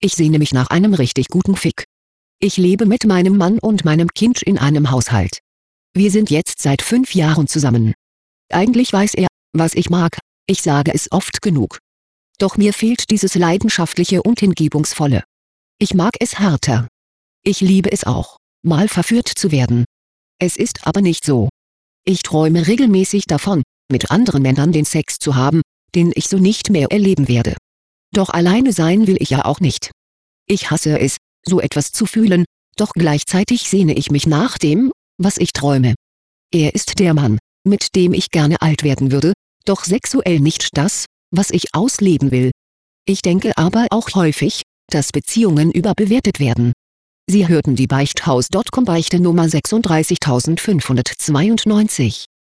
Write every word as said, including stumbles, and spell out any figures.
Ich sehne mich nach einem richtig guten Fick. Ich lebe mit meinem Mann und meinem Kind in einem Haushalt. Wir sind jetzt seit fünf Jahren zusammen. Eigentlich weiß er, was ich mag, ich sage es oft genug. Doch mir fehlt dieses leidenschaftliche und hingebungsvolle. Ich mag es härter. Ich liebe es auch, mal verführt zu werden. Es ist aber nicht so. Ich träume regelmäßig davon, mit anderen Männern den Sex zu haben, den ich so nicht mehr erleben werde. Doch alleine sein will ich ja auch nicht. Ich hasse es, so etwas zu fühlen, doch gleichzeitig sehne ich mich nach dem, was ich träume. Er ist der Mann, mit dem ich gerne alt werden würde, doch sexuell nicht das, was ich ausleben will. Ich denke aber auch häufig, dass Beziehungen überbewertet werden. Sie hörten die Beichthaus Punkt com Beichte Nummer sechsunddreißigtausendfünfhundertzweiundneunzig.